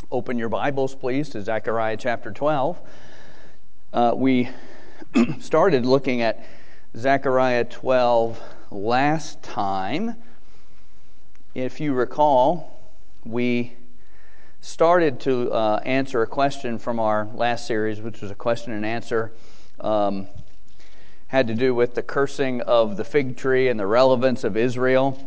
open your Bibles, please, to Zechariah chapter 12. We started looking at Zechariah 12 last time. If you recall, we started to answer a question from our last series, which was a question and answer. Had to do with the cursing of the fig tree and the relevance of Israel.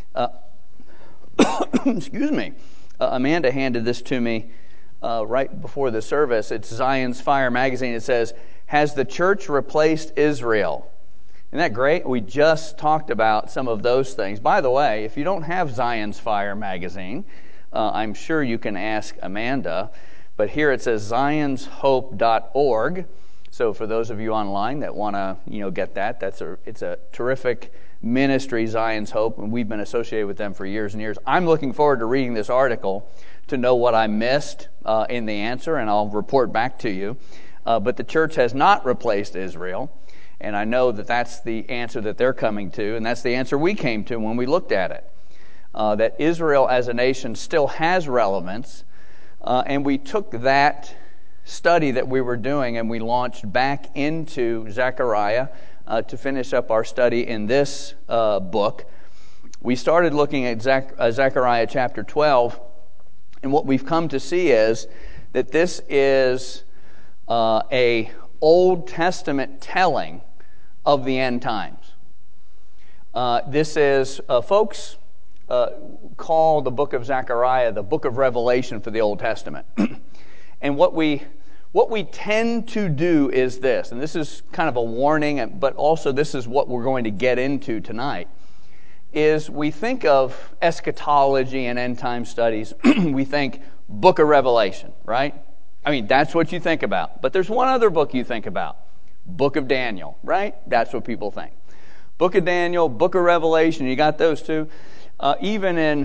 Excuse me. Amanda handed this to me right before the service. It's Zion's Fire magazine. It says, "Has the church replaced Israel?" Isn't that great? We just talked about some of those things. By the way, if you don't have Zion's Fire magazine, I'm sure you can ask Amanda. But here it says zionshope.org. So for those of you online that want to, get that, it's a terrific ministry, Zion's Hope, and we've been associated with them for years and years. I'm looking forward to reading this article to know what I missed in the answer, and I'll report back to you. But the church has not replaced Israel, and I know that that's the answer that they're coming to, and that's the answer we came to when we looked at it. That Israel as a nation still has relevance, and we took that study that we were doing and we launched back into Zechariah to finish up our study in this book. We started looking at Zechariah chapter 12, and what we've come to see is that this is a Old Testament telling of the end times. This is, folks call the book of Zechariah the book of Revelation for the Old Testament. And what we tend to do is this, and this is kind of a warning, but also this is what we're going to get into tonight, is we think of eschatology and end-time studies, we think book of Revelation, right? I mean, that's what you think about. But there's one other book you think about, book of Daniel, right? That's what people think. Book of Daniel, book of Revelation, you got those two. Even in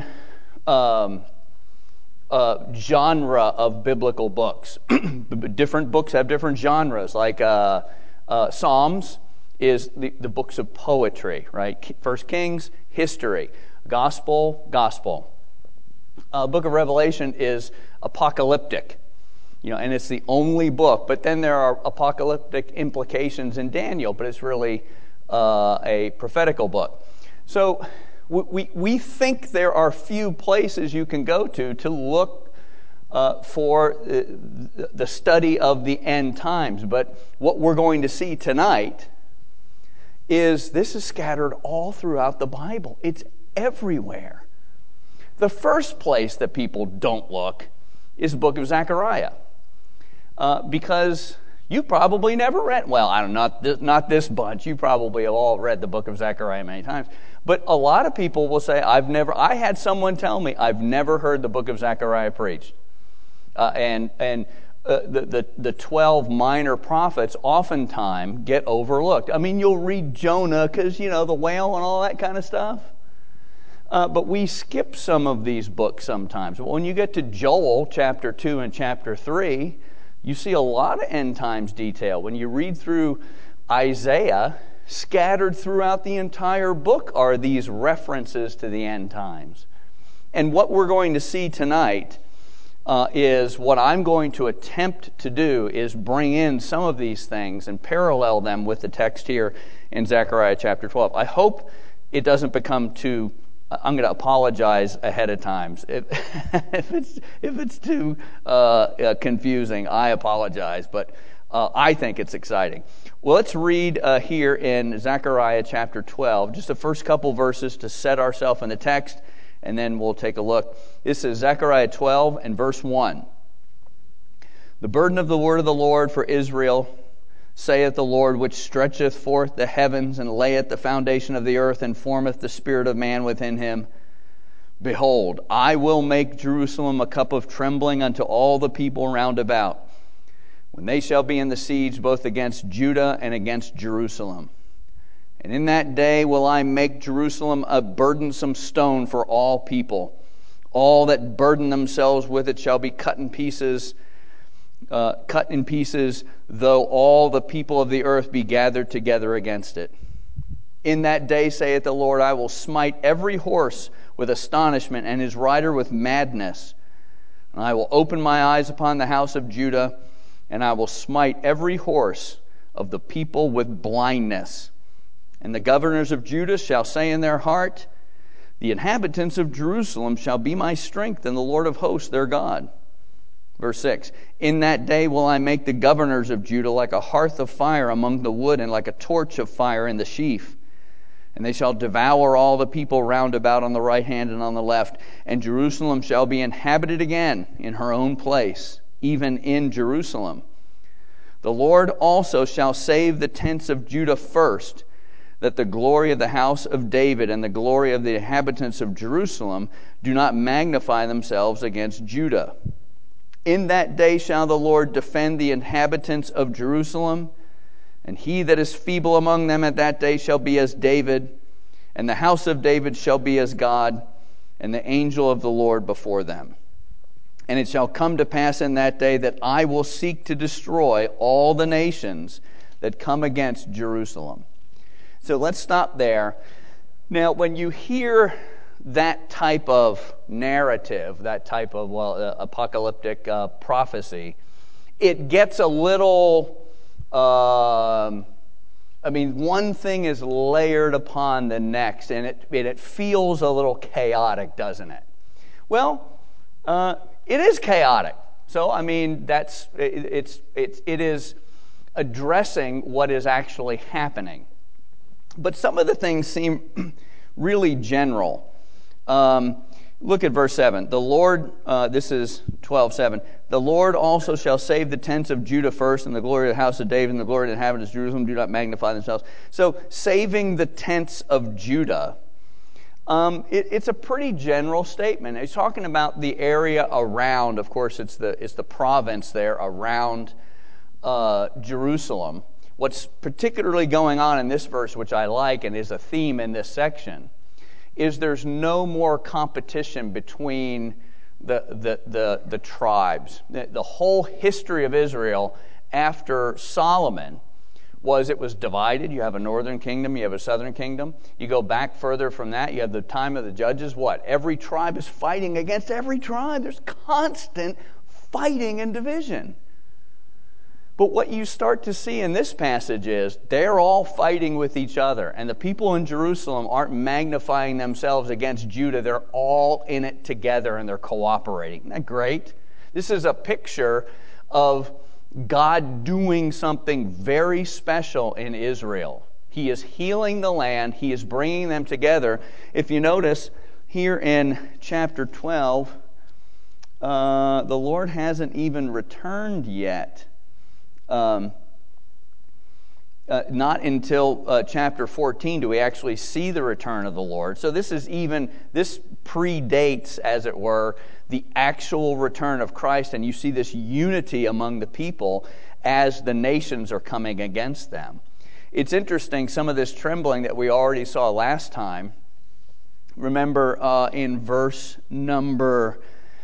genre of biblical books. Different books have different genres, like Psalms is the books of poetry, right? First Kings, history. Gospel. Book of Revelation is apocalyptic, and it's the only book. But then there are apocalyptic implications in Daniel, but it's really a prophetical book. So we think there are few places you can go to look for the study of the end times. But what we're going to see tonight is this is scattered all throughout the Bible. It's everywhere. The first place that people don't look is the book of Zechariah. Because you probably never read, well, I don't know, not this bunch. You probably have all read the book of Zechariah many times. But a lot of people will say, I had someone tell me, I've never heard the book of Zechariah preached. The 12 minor prophets oftentimes get overlooked. I mean, you'll read Jonah because, the whale and all that kind of stuff. But we skip some of these books sometimes. When you get to Joel chapter 2 and chapter 3, you see a lot of end times detail. When you read through Isaiah, scattered throughout the entire book are these references to the end times. And what we're going to see tonight is what I'm going to attempt to do is bring in some of these things and parallel them with the text here in Zechariah chapter 12. I hope it doesn't become too, I'm going to apologize ahead of time. If it's too confusing, I apologize, but I think it's exciting. Well, let's read here in Zechariah chapter 12, just the first couple verses to set ourselves in the text, and then we'll take a look. This is Zechariah 12 and verse 1. "The burden of the word of the Lord for Israel, saith the Lord, which stretcheth forth the heavens, and layeth the foundation of the earth, and formeth the spirit of man within him. Behold, I will make Jerusalem a cup of trembling unto all the people round about, when they shall be in the siege both against Judah and against Jerusalem. And in that day will I make Jerusalem a burdensome stone for all people. All that burden themselves with it shall be cut in pieces, though all the people of the earth be gathered together against it. In that day, saith the Lord, I will smite every horse with astonishment, and his rider with madness. And I will open my eyes upon the house of Judah, and I will smite every horse of the people with blindness. And the governors of Judah shall say in their heart, the inhabitants of Jerusalem shall be my strength, and the Lord of hosts their God. Verse 6, in that day will I make the governors of Judah like a hearth of fire among the wood, and like a torch of fire in the sheaf. And they shall devour all the people round about on the right hand and on the left. And Jerusalem shall be inhabited again in her own place, even in Jerusalem. The Lord also shall save the tents of Judah first, that the glory of the house of David and the glory of the inhabitants of Jerusalem do not magnify themselves against Judah. In that day shall the Lord defend the inhabitants of Jerusalem, and he that is feeble among them at that day shall be as David, and the house of David shall be as God, and the angel of the Lord before them. And it shall come to pass in that day that I will seek to destroy all the nations that come against Jerusalem. So let's stop there. Now, when you hear that type of narrative, that type of apocalyptic prophecy, it gets a little, one thing is layered upon the next, and it feels a little chaotic, doesn't it? Well, it is chaotic. So, it is addressing what is actually happening. But some of the things seem really general. Look at verse 7. The Lord, this is 12:7. The Lord also shall save the tents of Judah first, and the glory of the house of David, and the glory of the inhabitants of Jerusalem do not magnify themselves. So, saving the tents of Judah, it's a pretty general statement. It's talking about the area around. Of course, it's the province there around Jerusalem. What's particularly going on in this verse, which I like and is a theme in this section, is there's no more competition between the tribes. The whole history of Israel after Solomon it was divided. You have a northern kingdom, you have a southern kingdom. You go back further from that, you have the time of the judges. Every tribe is fighting against every tribe. There's constant fighting and division. But what you start to see in this passage is they're all fighting with each other. And the people in Jerusalem aren't magnifying themselves against Judah. They're all in it together and they're cooperating. Isn't that great? This is a picture of God doing something very special in Israel. He is healing the land. He is bringing them together. If you notice here in chapter 12, the Lord hasn't even returned yet. Not until chapter 14 do we actually see the return of the Lord. So this predates, as it were, the actual return of Christ, and you see this unity among the people as the nations are coming against them. It's interesting, some of this trembling that we already saw last time. Remember in verse number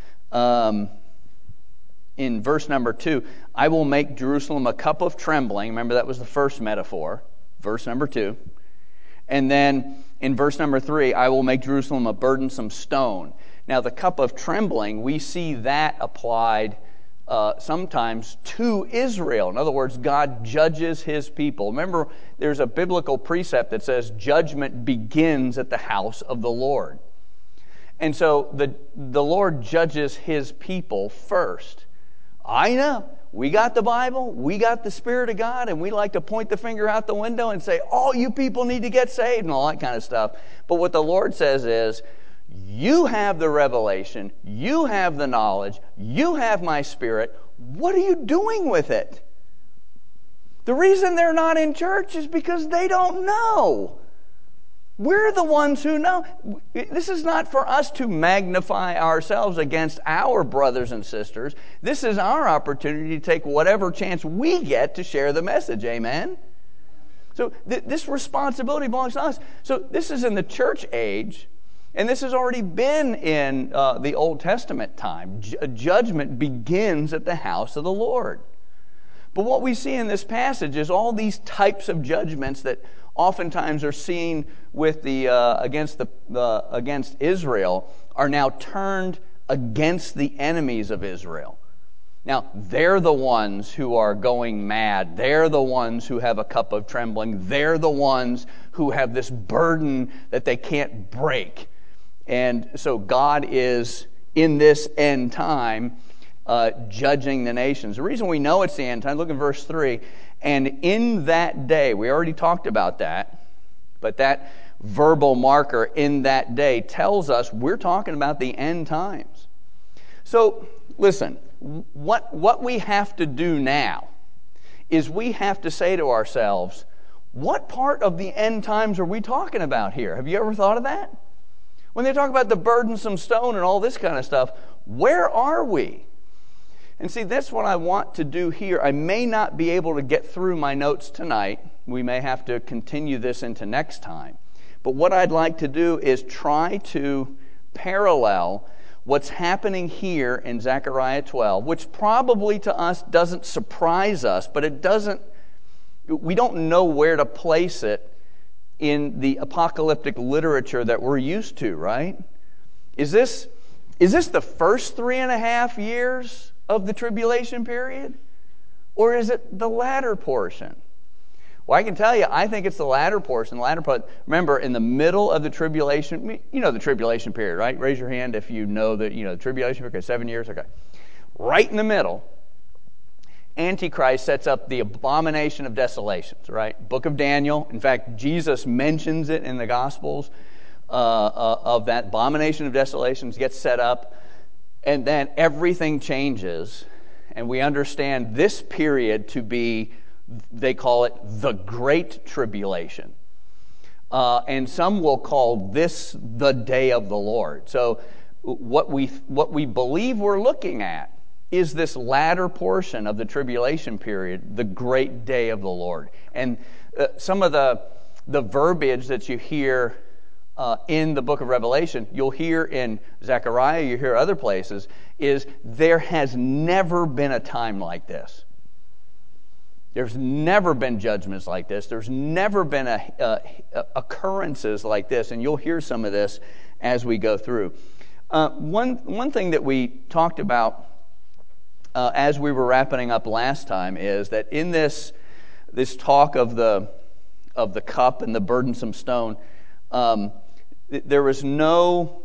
2, I will make Jerusalem a cup of trembling. Remember, that was the first metaphor, verse number 2. And then in verse number 3, I will make Jerusalem a burdensome stone. Now, the cup of trembling, we see that applied sometimes to Israel. In other words, God judges His people. Remember, there's a biblical precept that says judgment begins at the house of the Lord. And so the Lord judges His people first. I know. We got the Bible, we got the Spirit of God, and we like to point the finger out the window and say, all you people need to get saved and all that kind of stuff. But what the Lord says is, you have the revelation, you have the knowledge, you have my Spirit. What are you doing with it? The reason they're not in church is because they don't know. We're the ones who know. This is not for us to magnify ourselves against our brothers and sisters. This is our opportunity to take whatever chance we get to share the message. Amen? So this responsibility belongs to us. So this is in the church age, and this has already been in the Old Testament time. Judgment begins at the house of the Lord. But what we see in this passage is all these types of judgments that oftentimes are seen with against Israel are now turned against the enemies of Israel. Now, they're the ones who are going mad. They're the ones who have a cup of trembling. They're the ones who have this burden that they can't break. And so God is, in this end time, judging the nations. The reason we know it's the end time, look in verse 3, and in that day, we already talked about that, but that verbal marker in that day tells us we're talking about the end times. So, listen, what we have to do now is we have to say to ourselves, what part of the end times are we talking about here? Have you ever thought of that? When they talk about the burdensome stone and all this kind of stuff, where are we? And see, that's what I want to do here. I may not be able to get through my notes tonight. We may have to continue this into next time. But what I'd like to do is try to parallel what's happening here in Zechariah 12, which probably to us doesn't surprise us, but we don't know where to place it in the apocalyptic literature that we're used to, right? Is this the first 3.5 years of the tribulation period? Or is it the latter portion? Well, I can tell you, I think it's the latter portion. The latter part. Remember, in the middle of the tribulation, you know the tribulation period, right? Raise your hand if you know the tribulation period, 7 years, okay. Right in the middle, Antichrist sets up the abomination of desolations, right? Book of Daniel. In fact, Jesus mentions it in the Gospels of that abomination of desolations gets set up. And then everything changes, and we understand this period to be, they call it the Great Tribulation. And some will call this the Day of the Lord. So what we believe we're looking at is this latter portion of the tribulation period, the great day of the Lord. And some of the verbiage that you hear in the book of Revelation, you'll hear in Zechariah, you hear other places, is there has never been a time like this. There's never been judgments like this. There's never been occurrences like this, and you'll hear some of this as we go through. One thing that we talked about as we were wrapping up last time is that in this talk of the cup and the burdensome stone, there was no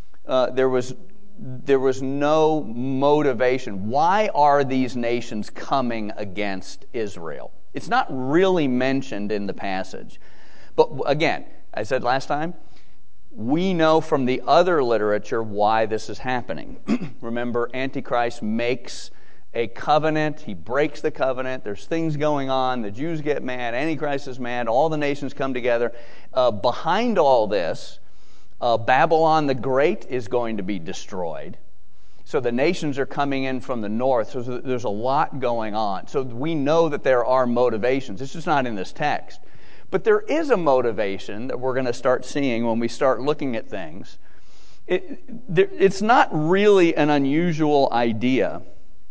motivation. Why are these nations coming against Israel? It's not really mentioned in the passage. But again, I said last time, we know from the other literature why this is happening. Remember, Antichrist makes a covenant. He breaks the covenant. There's things going on. The Jews get mad. Antichrist is mad. All the nations come together. Behind all this, Babylon the Great is going to be destroyed. So the nations are coming in from the north. So there's a lot going on. So we know that there are motivations. It's just not in this text. But there is a motivation that we're going to start seeing when we start looking at things. It's not really an unusual idea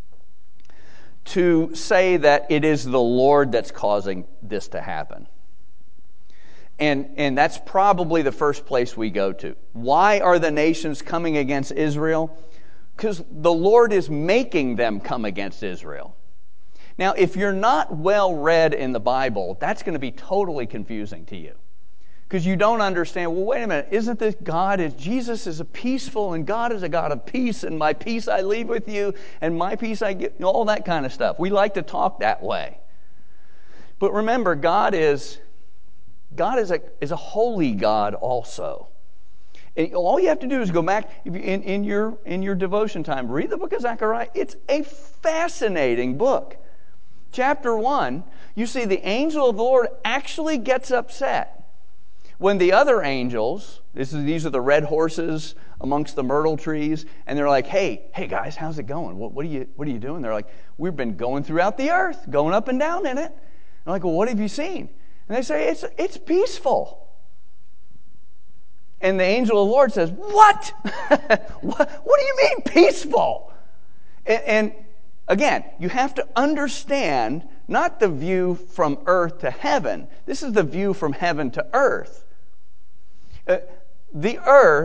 to say that it is the Lord that's causing this to happen. And that's probably the first place we go to. Why are the nations coming against Israel? Because the Lord is making them come against Israel. Now, if you're not well read in the Bible, that's going to be totally confusing to you. Because you don't understand, well, wait a minute, isn't this Jesus is a peaceful, and God is a God of peace, and my peace I leave with you, and my peace I give, all that kind of stuff. We like to talk that way. But remember, God is a holy God also. And all you have to do is go back in your devotion time, read the book of Zechariah. It's a fascinating book. Chapter 1, you see the angel of the Lord actually gets upset when the other angels, these are the red horses amongst the myrtle trees, and they're like, hey guys, how's it going? What are you doing? They're like, we've been going throughout the earth, going up and down in it. I'm like, well, what have you seen? And they say, it's peaceful. And the angel of the Lord says, what? What do you mean peaceful? And again, you have to understand not the view from earth to heaven. This is the view from heaven to earth. The earth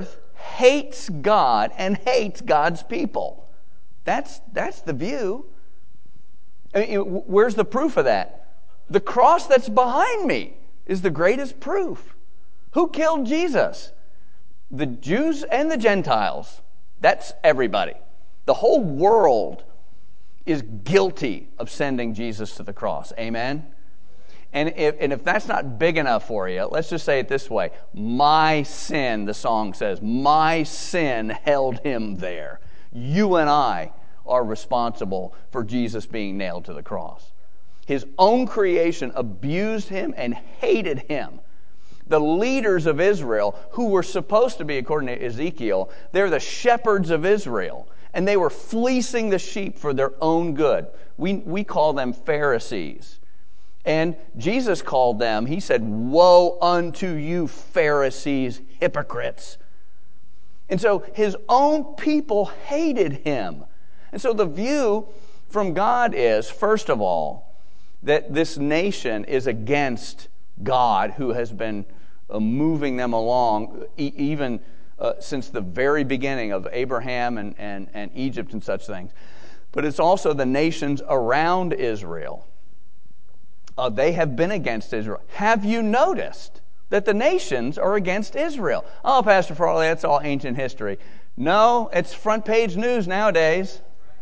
hates God and hates God's people. That's the view. I mean, where's the proof of that? The cross that's behind me is the greatest proof. Who killed Jesus? The Jews and the Gentiles. That's everybody. The whole world is guilty of sending Jesus to the cross. Amen? And if that's not big enough for you, let's just say it this way. My sin, the song says, my sin held him there. You and I are responsible for Jesus being nailed to the cross. His own creation abused him and hated him. The leaders of Israel, who were supposed to be, according to Ezekiel, they're the shepherds of Israel. And they were fleecing the sheep for their own good. We call them Pharisees. And Jesus called them, he said, woe unto you Pharisees, hypocrites. And so his own people hated him. And so the view from God is, first of all, that this nation is against God, who has been moving them along even since the very beginning of Abraham and Egypt and such things. But it's also the nations around Israel. They have been against Israel. Have you noticed that the nations are against Israel? Oh, Pastor Farley, that's all ancient history. No, it's front page news nowadays.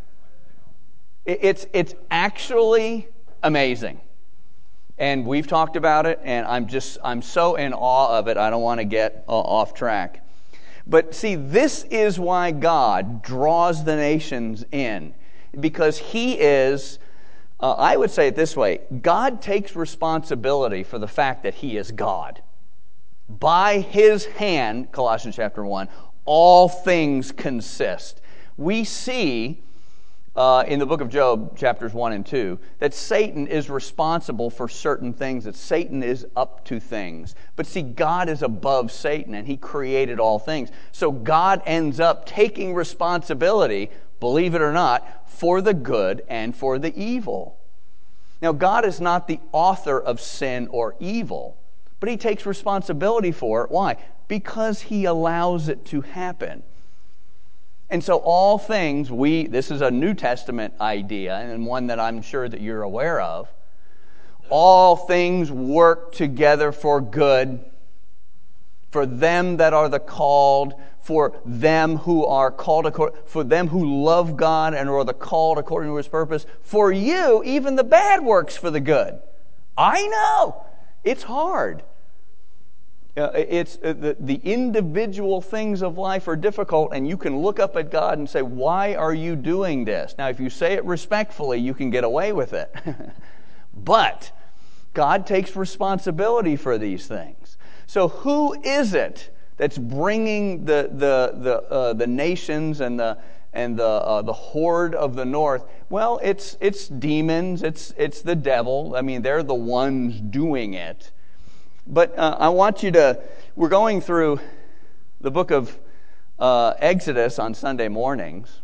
It's actually amazing. And we've talked about it, and I'm so in awe of it, I don't want to get off track. But see, this is why God draws the nations in. Because he is, I would say it this way, God takes responsibility for the fact that he is God. By his hand, Colossians chapter 1, all things consist. We see in the book of Job, chapters 1 and 2, that Satan is responsible for certain things, that Satan is up to things. But see, God is above Satan, and he created all things. So God ends up taking responsibility, believe it or not, for the good and for the evil. Now, God is not the author of sin or evil, but he takes responsibility for it. Why? Because he allows it to happen. And so all things, this is a New Testament idea, and one that I'm sure that you're aware of. All things work together for good, for them that are the called, for them who are called, for them who love God and are the called according to his purpose. For you, even the bad works for the good. I know. It's hard. It's the individual things of life are difficult, and you can look up at God and say, why are you doing this? Now, if you say it respectfully, you can get away with it. But God takes responsibility for these things. So who is it that's bringing the nations and the horde of the north? Well, it's demons, it's the devil. I mean, they're the ones doing it. But I want you to, we're going through the book of Exodus on Sunday mornings.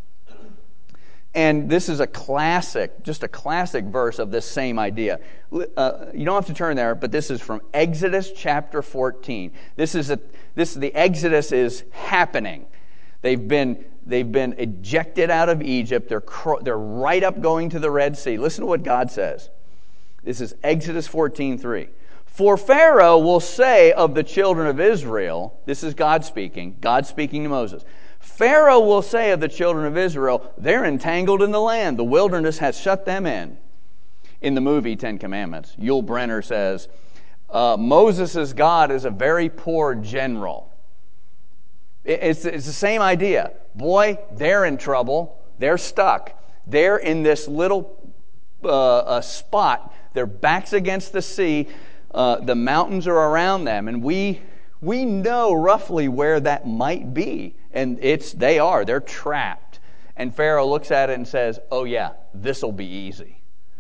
And this is just a classic verse of this same idea. You don't have to turn there, but this is from Exodus chapter 14. The Exodus is happening. They've been ejected out of Egypt. They're right up going to the Red Sea. Listen to what God says. This is Exodus 14:3. For Pharaoh will say of the children of Israel, this is God speaking to Moses. Pharaoh will say of the children of Israel, they're entangled in the land. The wilderness has shut them in. In the movie Ten Commandments, Yul Brynner says, Moses' God is a very poor general. It's the same idea. Boy, they're in trouble. They're stuck. They're in this little spot. Their back's against the sea. The mountains are around them, and we know roughly where that might be, and they're trapped. And Pharaoh looks at it and says, oh yeah, this'll be easy.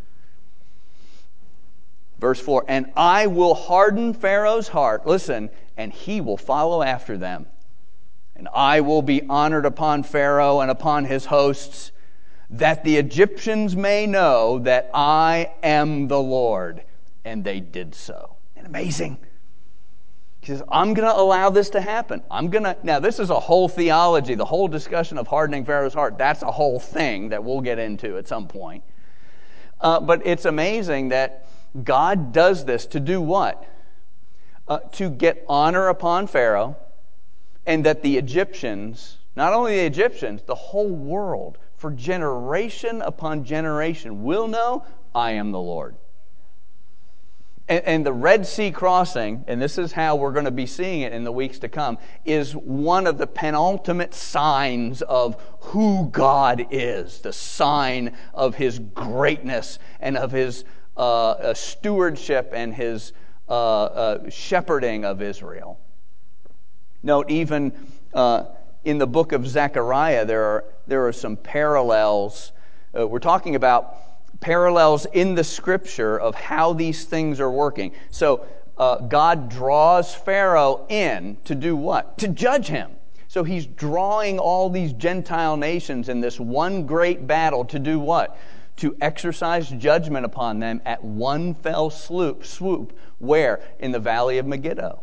Verse 4, and I will harden Pharaoh's heart, listen, and he will follow after them. And I will be honored upon Pharaoh and upon his hosts, that the Egyptians may know that I am the Lord. And they did so. Isn't it amazing? He says, I'm going to allow this to happen. Now this is a whole theology, the whole discussion of hardening Pharaoh's heart. That's a whole thing that we'll get into at some point. But it's amazing that God does this to do what? To get honor upon Pharaoh, and that the Egyptians, not only the Egyptians, the whole world, for generation upon generation, will know I am the Lord. And the Red Sea crossing, and this is how we're going to be seeing it in the weeks to come, is one of the penultimate signs of who God is, the sign of His greatness and of His stewardship and His shepherding of Israel. Note, even in the book of Zechariah, there are some parallels. We're talking about parallels in the Scripture of how these things are working. So God draws Pharaoh in to do what? To judge him. So He's drawing all these Gentile nations in this one great battle to do what? To exercise judgment upon them at one fell swoop. Where? In the valley of Megiddo.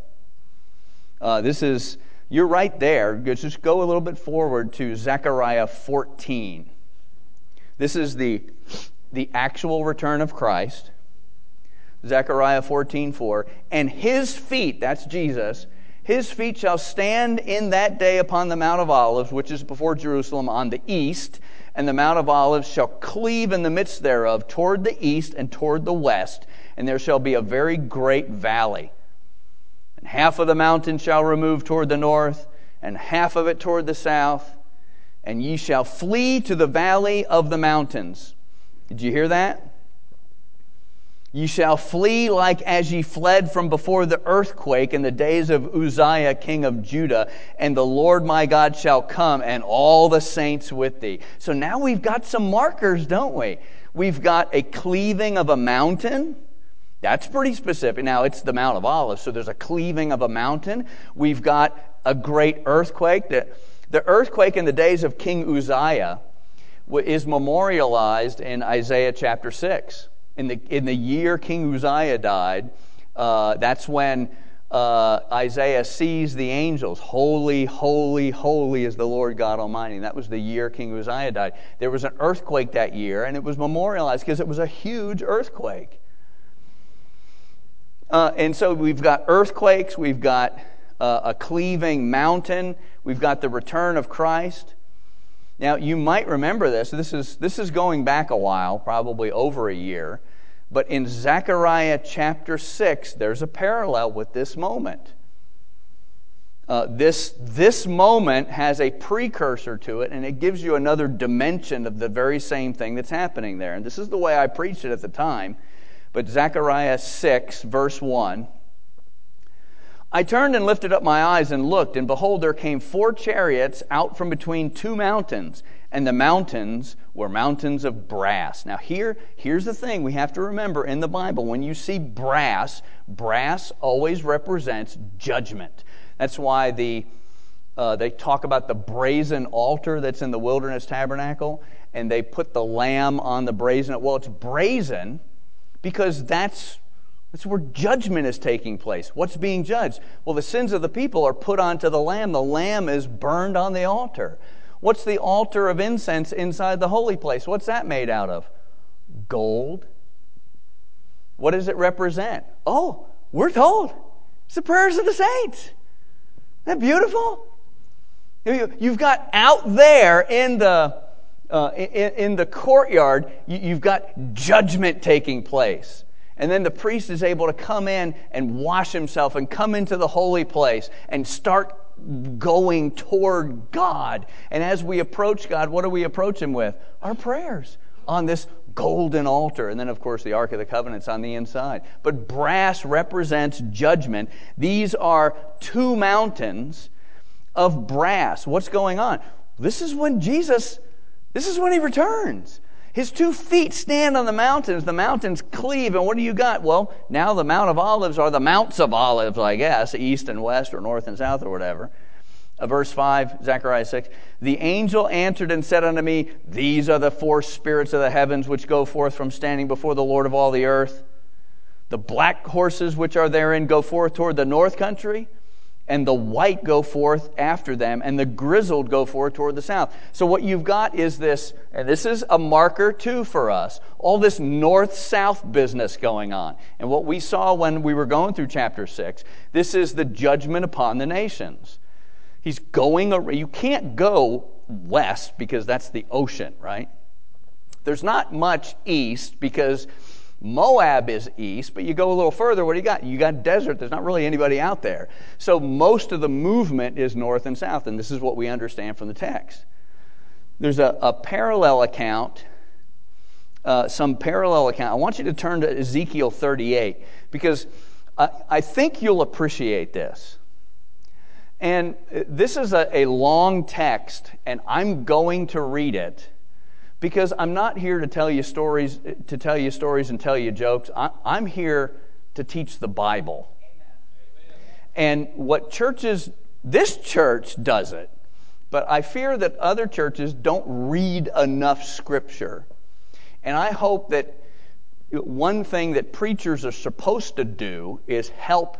You're right there. Just go a little bit forward to Zechariah 14. This is the actual return of Christ. Zechariah 14:4. And His feet, that's Jesus, His feet shall stand in that day upon the Mount of Olives, which is before Jerusalem on the east, and the Mount of Olives shall cleave in the midst thereof toward the east and toward the west, and there shall be a very great valley. And half of the mountain shall remove toward the north, and half of it toward the south, and ye shall flee to the valley of the mountains. Did you hear that? Ye shall flee like as ye fled from before the earthquake in the days of Uzziah, king of Judah, and the Lord my God shall come, and all the saints with thee. So now we've got some markers, don't we? We've got a cleaving of a mountain. That's pretty specific. Now, it's the Mount of Olives, so there's a cleaving of a mountain. We've got a great earthquake. The earthquake in the days of King Uzziah is memorialized in Isaiah chapter 6. In the year King Uzziah died, that's when Isaiah sees the angels. Holy, holy, holy is the Lord God Almighty. And that was the year King Uzziah died. There was an earthquake that year, and it was memorialized because it was a huge earthquake. And so we've got earthquakes, we've got a cleaving mountain, we've got the return of Christ. Now, you might remember this. This is going back a while, probably over a year. But in Zechariah chapter 6, there's a parallel with this moment. This moment has a precursor to it, and it gives you another dimension of the very same thing that's happening there. And this is the way I preached it at the time. But Zechariah 6, verse 1. I turned and lifted up my eyes and looked, and behold, there came 4 chariots out from between 2 mountains, and the mountains were mountains of brass. Now here's the thing we have to remember in the Bible. When you see brass always represents judgment. That's why they talk about the brazen altar that's in the wilderness tabernacle, and they put the lamb on the brazen. Well, it's brazen because that's where judgment is taking place. What's being judged? Well, the sins of the people are put onto the lamb. The lamb is burned on the altar. What's the altar of incense inside the holy place? What's that made out of? Gold. What does it represent? Oh, we're told. It's the prayers of the saints. Isn't that beautiful? You've got out there in the courtyard, you've got judgment taking place. And then the priest is able to come in and wash himself and come into the holy place and start going toward God. And as we approach God, what do we approach Him with? Our prayers on this golden altar. And then, of course, the Ark of the Covenant's on the inside. But brass represents judgment. These are 2 mountains of brass. What's going on? This is when He returns. His 2 feet stand on the mountains cleave, and what do you got? Well, now the Mount of Olives are the Mounts of Olives, I guess, east and west or north and south or whatever. Verse 5, Zechariah 6, the angel answered and said unto me, these are the 4 spirits of the heavens which go forth from standing before the Lord of all the earth. The black horses which are therein go forth toward the north country, and the white go forth after them, and the grizzled go forth toward the south. So what you've got is this, and this is a marker too for us, all this north-south business going on. And what we saw when we were going through chapter 6, this is the judgment upon the nations. He's going, you can't go west because that's the ocean, right? There's not much east because Moab is east, but you go a little further, what do you got? You got desert. There's not really anybody out there. So most of the movement is north and south, and this is what we understand from the text. There's a parallel account, some parallel account. I want you to turn to Ezekiel 38, because I think you'll appreciate this. And this is a long text, and I'm going to read it, because I'm not here to tell you stories and tell you jokes. I'm here to teach the Bible. And what churches, this church does it, but I fear that other churches don't read enough Scripture. And I hope that one thing that preachers are supposed to do is help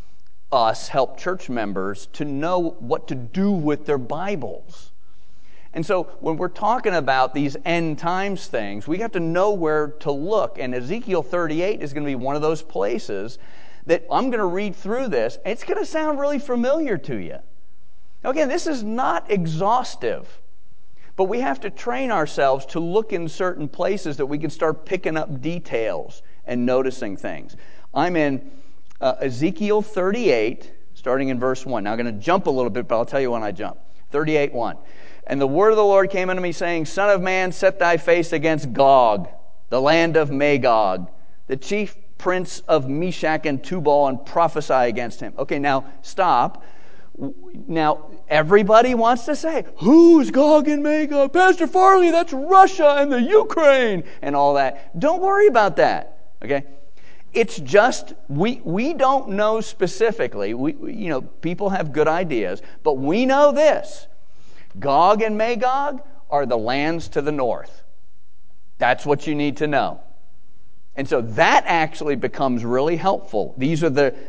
church members to know what to do with their Bibles. And so when we're talking about these end times things, we have to know where to look. And Ezekiel 38 is going to be one of those places that I'm going to read through this. It's going to sound really familiar to you. Now, again, this is not exhaustive, but we have to train ourselves to look in certain places that we can start picking up details and noticing things. I'm in Ezekiel 38, starting in verse 1. Now, I'm going to jump a little bit, but I'll tell you when I jump. 38:1. And the word of the Lord came unto me, saying, Son of man, set thy face against Gog, the land of Magog, the chief prince of Meshach and Tubal, and prophesy against him. Okay, now stop. Now, everybody wants to say, who's Gog and Magog? Pastor Farley, that's Russia and the Ukraine and all that. Don't worry about that, okay? It's just, we don't know specifically. People have good ideas, but we know this. Gog and Magog are the lands to the north. That's what you need to know. And so that actually becomes really helpful. These are the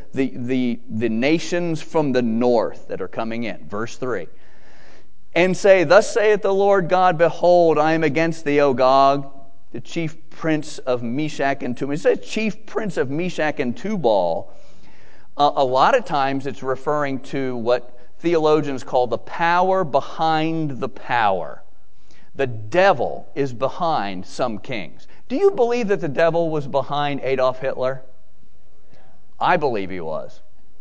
nations from the north that are coming in. Verse 3. And say, Thus saith the Lord God, Behold, I am against thee, O Gog, the chief prince of Meshach and Tubal. It says chief prince of Meshach and Tubal. A lot of times it's referring to what theologians call the power behind the power. The devil is behind some kings. Do you believe that the devil was behind Adolf Hitler? I believe he was.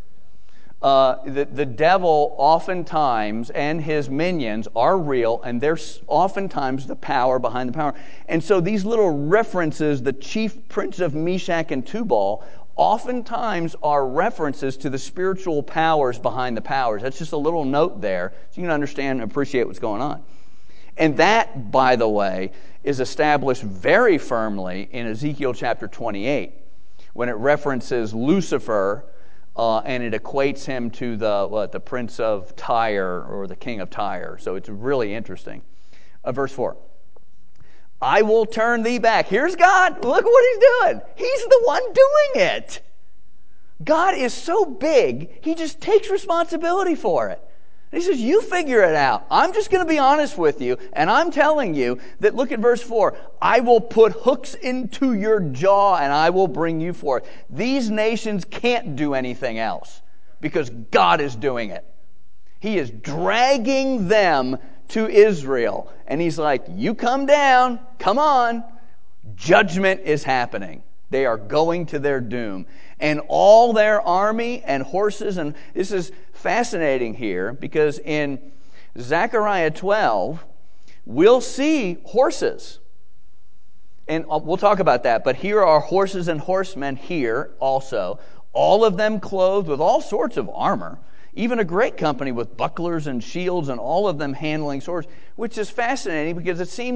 The devil oftentimes and his minions are real, and there's oftentimes the power behind the power. And so these little references, the chief prince of Meshach and Tubal, oftentimes are references to the spiritual powers behind the powers. That's just a little note there so you can understand and appreciate what's going on. And that, by the way, is established very firmly in Ezekiel chapter 28 when it references Lucifer and it equates him to the prince of Tyre or the king of Tyre. So it's really interesting. Verse 4. I will turn thee back. Here's God. Look what he's doing. He's the one doing it. God is so big, he just takes responsibility for it. And he says, you figure it out. I'm just going to be honest with you, and I'm telling you that, look at verse 4, I will put hooks into your jaw, and I will bring you forth. These nations can't do anything else, because God is doing it. He is dragging them to Israel. And he's like, you come down, come on. Judgment is happening. They are going to their doom. And all their army and horses, and this is fascinating here, because in Zechariah 12, we'll see horses. And we'll talk about that, but here are horses and horsemen here also, all of them clothed with all sorts of armor. Even a great company with bucklers and shields and all of them handling swords, which is fascinating because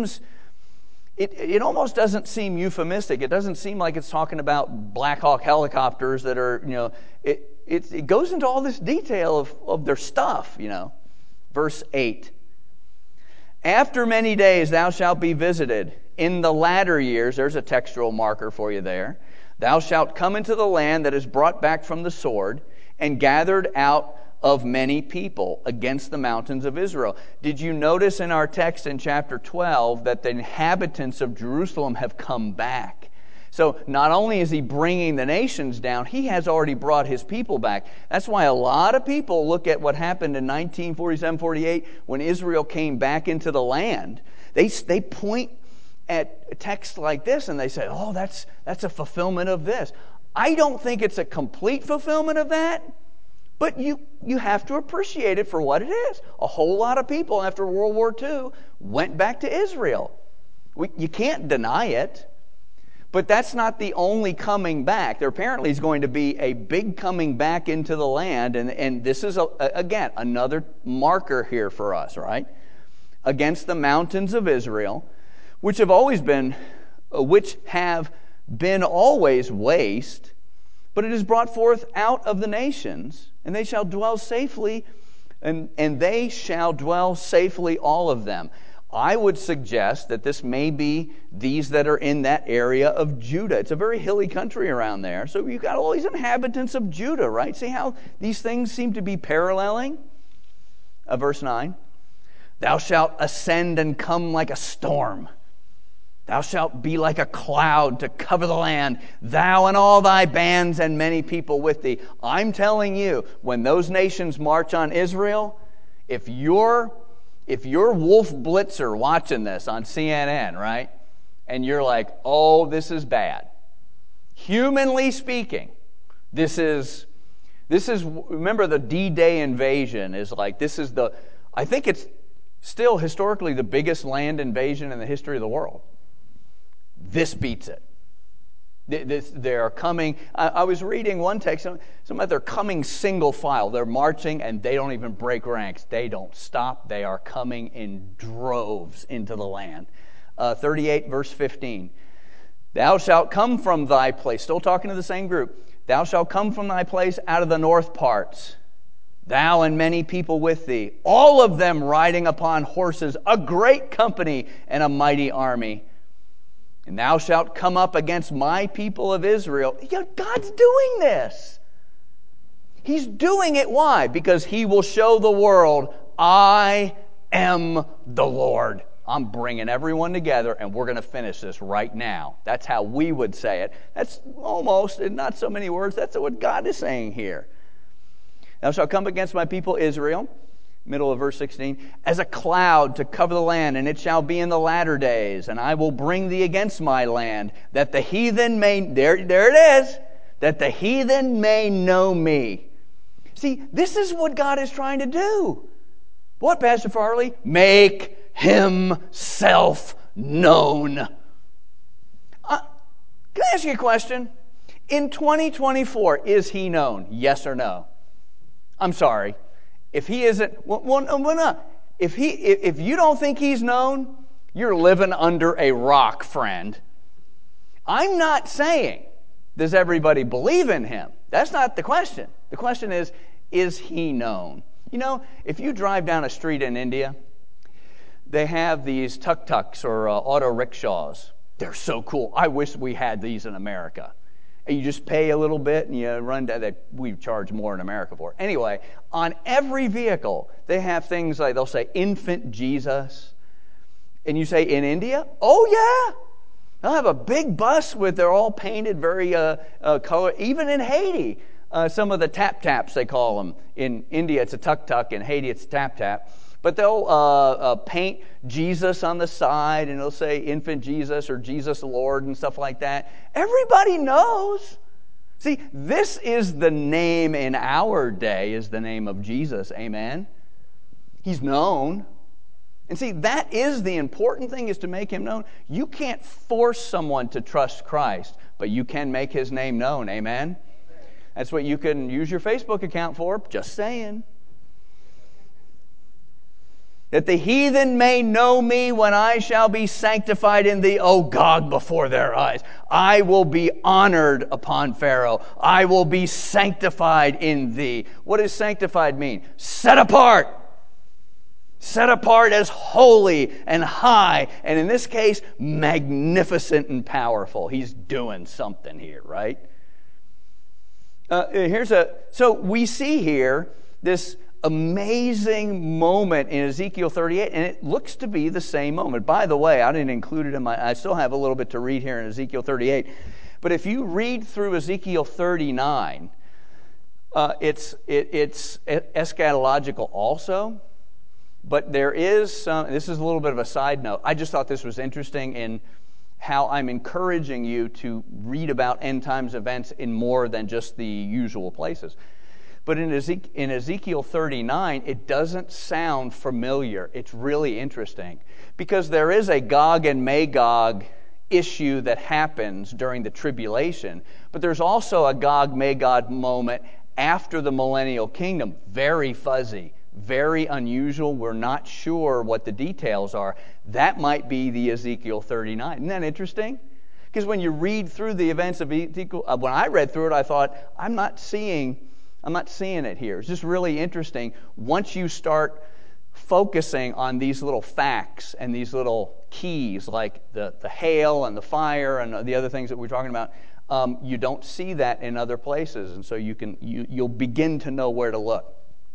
it almost doesn't seem euphemistic. It doesn't seem like it's talking about Black Hawk helicopters that are, it goes into all this detail of their stuff, Verse 8. After many days thou shalt be visited. In the latter years, there's a textual marker for you there. Thou shalt come into the land that is brought back from the sword, and gathered out of many people against the mountains of Israel. Did you notice in our text in chapter 12 that the inhabitants of Jerusalem have come back? So not only is he bringing the nations down, he has already brought his people back. That's why a lot of people look at what happened in 1947-48 when Israel came back into the land. They point at texts like this and they say, oh, that's a fulfillment of this. I don't think it's a complete fulfillment of that, but you have to appreciate it for what it is. A whole lot of people after World War II went back to Israel. You can't deny it. But that's not the only coming back. There apparently is going to be a big coming back into the land, and this is, again, another marker here for us, right? Against the mountains of Israel, which have been always waste, but it is brought forth out of the nations, and they shall dwell safely, and they shall dwell safely, all of them. I would suggest that this may be these that are in that area of Judah. It's a very hilly country around there. So you've got all these inhabitants of Judah, right? See how these things seem to be paralleling? Verse 9. Thou shalt ascend and come like a storm. Thou shalt be like a cloud to cover the land, thou and all thy bands and many people with thee. I'm telling you, when those nations march on Israel, if you're Wolf Blitzer watching this on CNN, right, and you're like, oh, this is bad. Humanly speaking, this is, remember the D-Day invasion is like, I think it's still historically the biggest land invasion in the history of the world. This beats it. They are coming. I was reading one text. They're coming single file. They're marching and they don't even break ranks. They don't stop. They are coming in droves into the land. 38 verse 15. Thou shalt come from thy place. Still talking to the same group. Thou shalt come from thy place out of the north parts. Thou and many people with thee. All of them riding upon horses. A great company and a mighty army. And thou shalt come up against my people of Israel. God's doing this. He's doing it. Why? Because he will show the world, I am the Lord. I'm bringing everyone together and we're going to finish this right now. That's how we would say it. That's almost, in not so many words, that's what God is saying here. Thou shalt come against my people Israel. Middle of verse 16, as a cloud to cover the land, and it shall be in the latter days, and I will bring thee against my land, that the heathen may, there it is, that the heathen may know me. See, this is what God is trying to do. What, Pastor Farley? Make himself known. Can I ask you a question? In 2024, is he known? Yes or no? I'm sorry. If he isn't, well, no. If you don't think he's known, you're living under a rock, friend. I'm not saying, does everybody believe in him? That's not the question. The question is he known? You know, if you drive down a street in India, they have these tuk-tuks or auto rickshaws. They're so cool. I wish we had these in America. You just pay a little bit and you run down. We charge more in America for it. Anyway, on every vehicle, they have things like, they'll say, infant Jesus. And you say, in India? Oh, yeah. They'll have a big bus they're all painted very color. Even in Haiti, some of the tap-taps, they call them. In India, it's a tuk-tuk. In Haiti, it's a tap-tap. But they'll paint Jesus on the side, and they'll say infant Jesus or Jesus Lord and stuff like that. Everybody knows. See, this is the name in our day, is the name of Jesus. Amen? He's known. And see, that is the important thing, is to make him known. You can't force someone to trust Christ, but you can make his name known. Amen? That's what you can use your Facebook account for. Just saying. That the heathen may know me when I shall be sanctified in thee, O God, before their eyes. I will be honored upon Pharaoh. I will be sanctified in thee. What does sanctified mean? Set apart. set apart as holy and high, and in this case, magnificent and powerful. He's doing something here, right? So we see here this amazing moment in Ezekiel 38, and it looks to be the same moment. By the way, I didn't include it I still have a little bit to read here in Ezekiel 38, but if you read through Ezekiel 39, it's eschatological also, but there is some, this is a little bit of a side note. I just thought this was interesting in how I'm encouraging you to read about end times events in more than just the usual places. But in Ezekiel 39, it doesn't sound familiar. It's really interesting because there is a Gog and Magog issue that happens during the tribulation, but there's also a Gog-Magog moment after the millennial kingdom. Very fuzzy, very unusual. We're not sure what the details are. That might be the Ezekiel 39. Isn't that interesting? Because when you read through the events of Ezekiel, when I read through it, I thought, I'm not seeing it here. It's just really interesting. Once you start focusing on these little facts and these little keys, like the hail and the fire and the other things that we're talking about, you don't see that in other places, and so you'll begin to know where to look.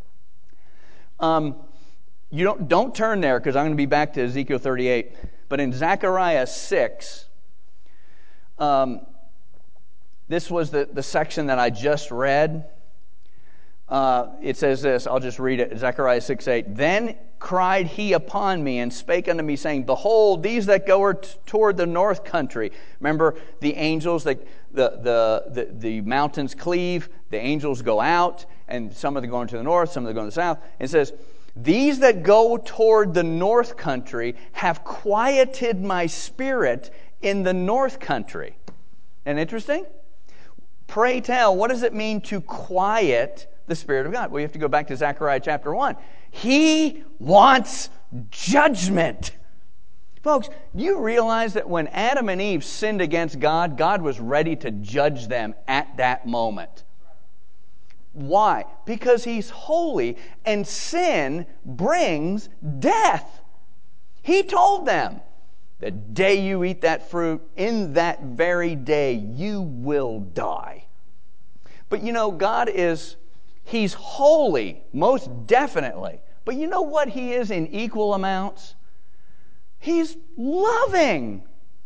You don't turn there because I'm going to be back to Ezekiel 38. But in Zechariah 6, this was the section that I just read. It says this, I'll just read it, Zechariah 6:8. Then cried he upon me and spake unto me, saying, Behold, these that go toward the north country. Remember the angels, the mountains cleave, the angels go out, and some of them going to the north, some of them going to the south. And it says, These that go toward the north country have quieted my spirit in the north country. Isn't that interesting? Pray tell, what does it mean to quiet the Spirit of God? Well, you have to go back to Zechariah chapter 1. He wants judgment. Folks, do you realize that when Adam and Eve sinned against God, God was ready to judge them at that moment? Why? Because He's holy, and sin brings death. He told them, the day you eat that fruit, in that very day you will die. But you know, He's holy, most definitely. But you know what He is in equal amounts? He's loving.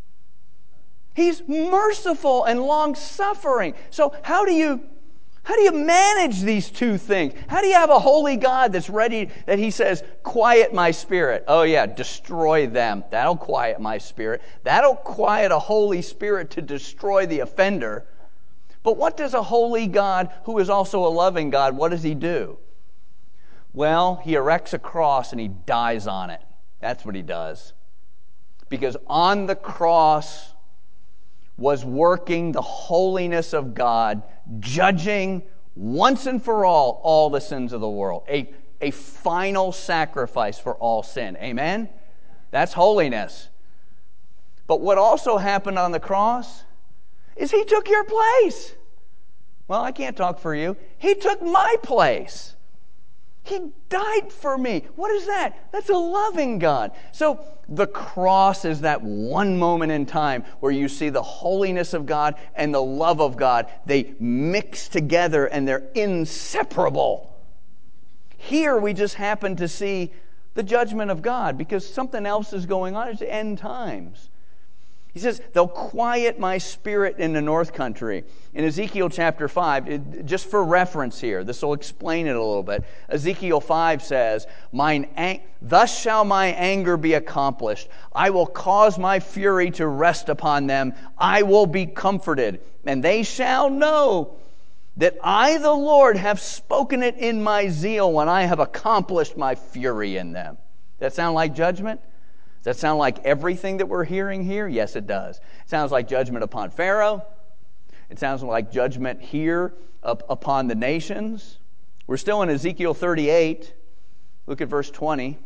He's merciful and long-suffering. So how do you manage these two things? How do you have a holy God that's ready, that He says, quiet my spirit? Oh yeah, destroy them. That'll quiet my spirit. That'll quiet a holy spirit to destroy the offender. But what does a holy God, who is also a loving God, what does He do? Well, He erects a cross and He dies on it. That's what He does. Because on the cross was working the holiness of God, judging once and for all the sins of the world. A final sacrifice for all sin. Amen? That's holiness. But what also happened on the cross is He took your place. Well, I can't talk for you. He took my place. He died for me. What is that? That's a loving God. So the cross is that one moment in time where you see the holiness of God and the love of God. They mix together and they're inseparable. Here we just happen to see the judgment of God because something else is going on. It's the end times. He says, they'll quiet my spirit in the north country. In Ezekiel chapter 5, just for reference here, this will explain it a little bit. Ezekiel 5 says, Thus shall my anger be accomplished. I will cause my fury to rest upon them. I will be comforted. And they shall know that I, the Lord, have spoken it in my zeal when I have accomplished my fury in them. Does that sound like judgment? Does that sound like everything that we're hearing here? Yes, it does. It sounds like judgment upon Pharaoh. It sounds like judgment here upon the nations. We're still in Ezekiel 38. Look at verse 20.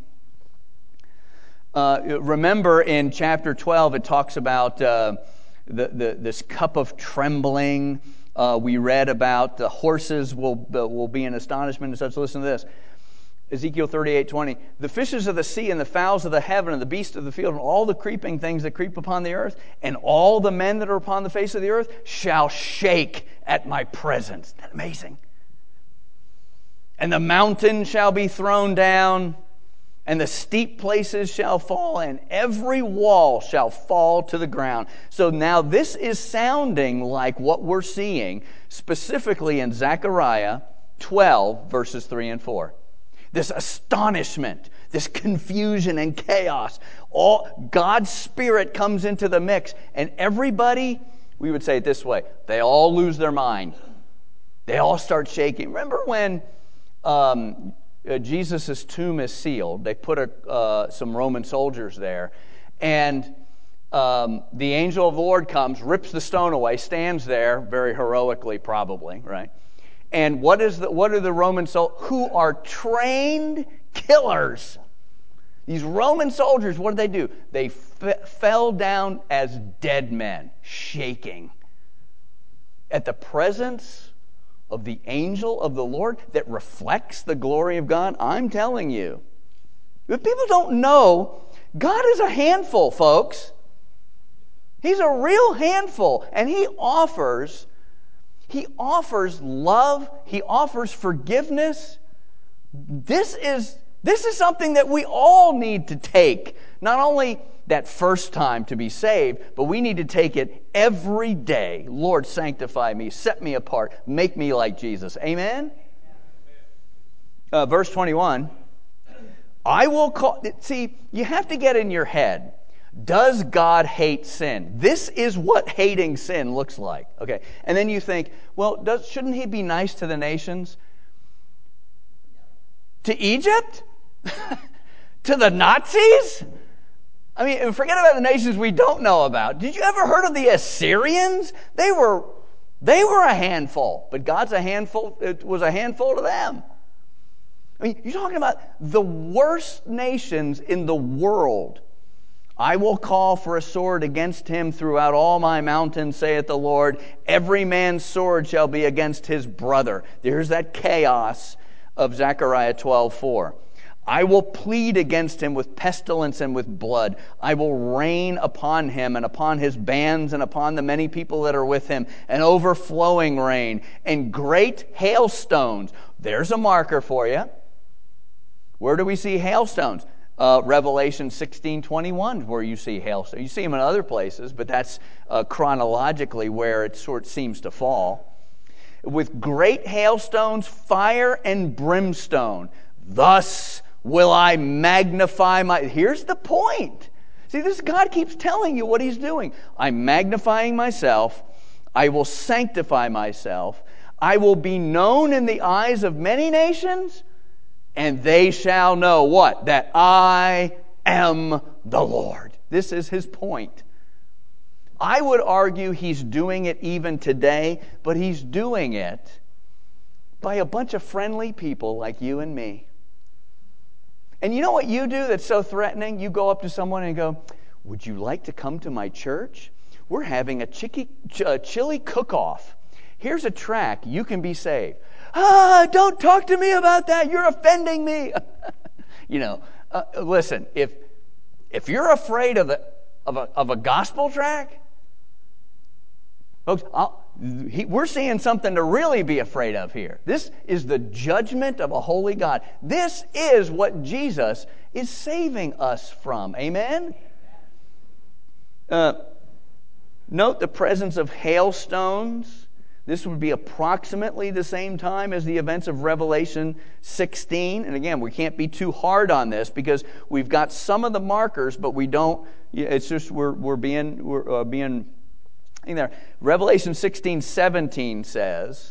Remember in chapter 12 it talks about this cup of trembling. We read about the horses will be in astonishment and such. Listen to this. Ezekiel 38:20, the fishes of the sea and the fowls of the heaven and the beasts of the field and all the creeping things that creep upon the earth and all the men that are upon the face of the earth shall shake at my presence. Isn't that amazing? And the mountain shall be thrown down, and the steep places shall fall, and every wall shall fall to the ground. So now this is sounding like what we're seeing specifically in Zechariah 12, verses 3 and 4. This astonishment, this confusion and chaos. All God's Spirit comes into the mix, and everybody, we would say it this way, they all lose their mind. They all start shaking. Remember when Jesus' tomb is sealed? They put some Roman soldiers there, and the angel of the Lord comes, rips the stone away, stands there, very heroically probably, right? And what are the Roman soldiers who are trained killers? These Roman soldiers, what do? They fell down as dead men, shaking at the presence of the angel of the Lord that reflects the glory of God. I'm telling you, if people don't know, God is a handful, folks. He's a real handful, and He offers love. He offers forgiveness. This is something that we all need to take. Not only that first time to be saved, but we need to take it every day. Lord, sanctify me, set me apart, make me like Jesus. Amen? Verse 21. I will call... See, you have to get in your head. Does God hate sin? This is what hating sin looks like. Okay, and then you think, well, shouldn't He be nice to the nations? To Egypt? To the Nazis? I mean, forget about the nations we don't know about. Did you ever heard of the Assyrians? They were a handful, but God's a handful. It was a handful to them. I mean, you're talking about the worst nations in the world. I will call for a sword against him throughout all my mountains, saith the Lord. Every man's sword shall be against his brother. There's that chaos of Zechariah 12:4. I will plead against him with pestilence and with blood. I will rain upon him and upon his bands and upon the many people that are with him, an overflowing rain and great hailstones. There's a marker for you. Where do we see hailstones? Revelation 16:21, where you see hailstones. You see them in other places, but that's chronologically where it sort of seems to fall. With great hailstones, fire and brimstone. Thus will I magnify my... Here's the point. See, this God keeps telling you what He's doing. I'm magnifying myself. I will sanctify myself. I will be known in the eyes of many nations, and they shall know what? That I am the Lord. This is His point. I would argue He's doing it even today, but He's doing it by a bunch of friendly people like you and me. And you know what you do that's so threatening? You go up to someone and go, would you like to come to my church? We're having a chili cook-off. Here's a tract. You can be saved. Don't talk to me about that. You're offending me. Listen, if you're afraid of a gospel tract, folks, we're seeing something to really be afraid of here. This is the judgment of a holy God. This is what Jesus is saving us from. Amen? Note the presence of hailstones. This would be approximately the same time as the events of Revelation 16. And again, we can't be too hard on this because we've got some of the markers, but we don't. It's just we're being in there. Revelation 16:17 says,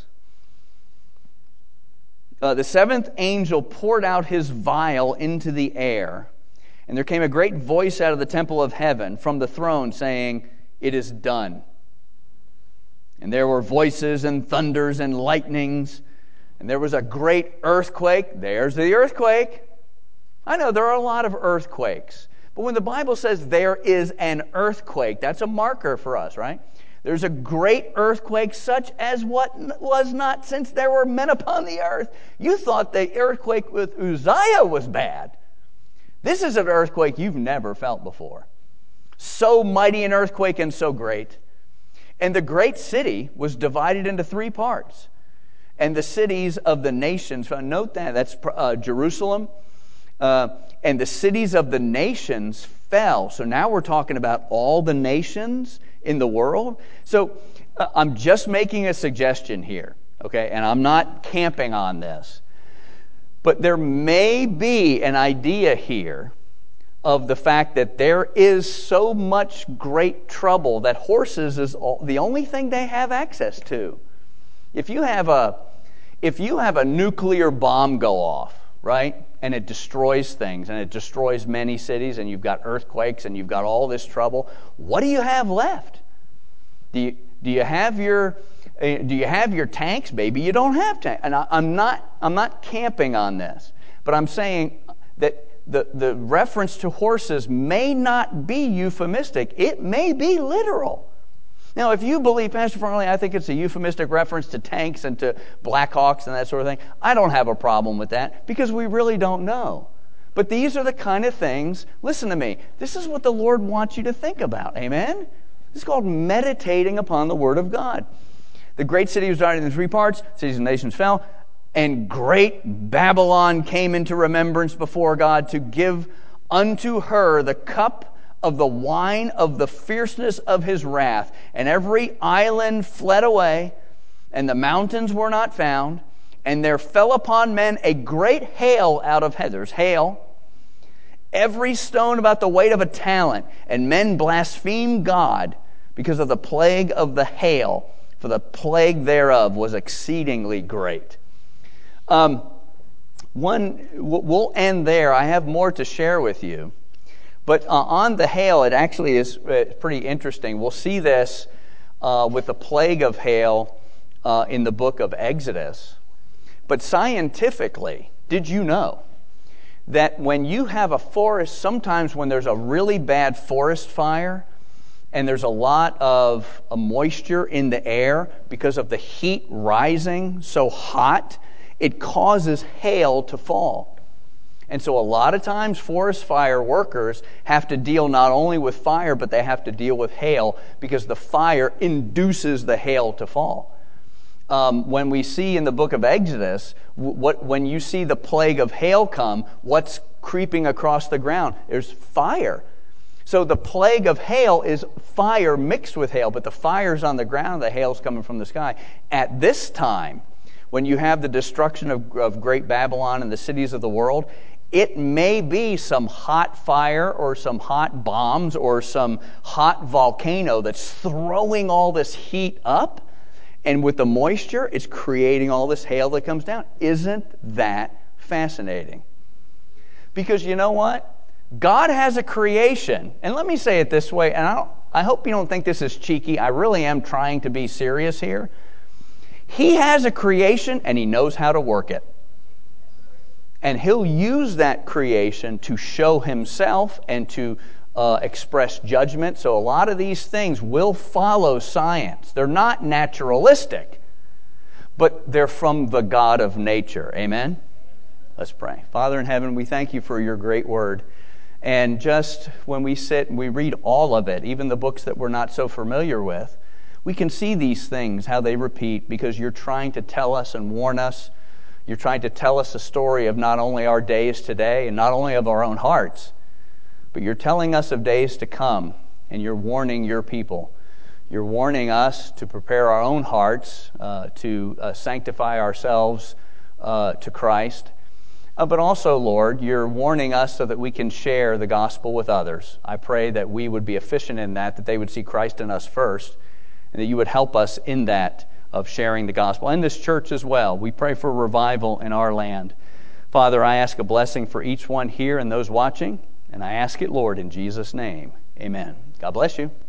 the seventh angel poured out his vial into the air, and there came a great voice out of the temple of heaven from the throne saying, it is done. And there were voices and thunders and lightnings, and there was a great earthquake. There's the earthquake. I know there are a lot of earthquakes, but when the Bible says there is an earthquake, that's a marker for us, right? There's a great earthquake such as what was not since there were men upon the earth. You thought the earthquake with Uzziah was bad. This is an earthquake you've never felt before. So mighty an earthquake and so great. And the great city was divided into 3 parts. And the cities of the nations, note that's Jerusalem, and the cities of the nations fell. So now we're talking about all the nations in the world. So I'm just making a suggestion here, okay? And I'm not camping on this. But there may be an idea here of the fact that there is so much great trouble that horses is the only thing they have access to. If you have a nuclear bomb go off, right, and it destroys things, and it destroys many cities, and you've got earthquakes, and you've got all this trouble, what do you have left? Do you have your tanks? Maybe you don't have tanks. And I'm not camping on this, but I'm saying that the reference to horses may not be euphemistic. It may be literal. Now, if you believe, Pastor Farley, I think it's a euphemistic reference to tanks and to Blackhawks and that sort of thing. I don't have a problem with that because we really don't know. But these are the kind of things, listen to me, this is what the Lord wants you to think about. Amen? This is called meditating upon the Word of God. The great city was divided into 3 parts. Cities and nations fell. And great Babylon came into remembrance before God to give unto her the cup of the wine of the fierceness of his wrath. And every island fled away, and the mountains were not found. And there fell upon men a great hail out of heaven. There's hail. Every stone about the weight of a talent. And men blasphemed God because of the plague of the hail, for the plague thereof was exceedingly great. We'll end there. I have more to share with you. But on the hail, it actually is pretty interesting. We'll see this with the plague of hail in the book of Exodus. But scientifically, did you know that when you have a forest, sometimes when there's a really bad forest fire, and there's a lot of moisture in the air because of the heat rising so hot, it causes hail to fall. And so a lot of times forest fire workers have to deal not only with fire, but they have to deal with hail because the fire induces the hail to fall. When we see in the book of Exodus, when you see the plague of hail come, what's creeping across the ground? There's fire. So the plague of hail is fire mixed with hail, but the fire's on the ground, the hail's coming from the sky. At this time, when you have the destruction of Great Babylon and the cities of the world, it may be some hot fire or some hot bombs or some hot volcano that's throwing all this heat up, and with the moisture, it's creating all this hail that comes down. Isn't that fascinating? Because you know what? God has a creation, and let me say it this way, and I hope you don't think this is cheeky. I really am trying to be serious here. He has a creation, and He knows how to work it. And He'll use that creation to show Himself and to express judgment. So a lot of these things will follow science. They're not naturalistic, but they're from the God of nature. Amen? Let's pray. Father in heaven, we thank You for Your great word. And just when we sit and we read all of it, even the books that we're not so familiar with, we can see these things, how they repeat, because You're trying to tell us and warn us. You're trying to tell us a story of not only our days today and not only of our own hearts, but You're telling us of days to come, and You're warning Your people. You're warning us to prepare our own hearts, to sanctify ourselves to Christ. But also, Lord, You're warning us so that we can share the gospel with others. I pray that we would be efficient in that they would see Christ in us first, and that You would help us in that of sharing the gospel. And this church as well. We pray for revival in our land. Father, I ask a blessing for each one here and those watching, and I ask it, Lord, in Jesus' name. Amen. God bless you.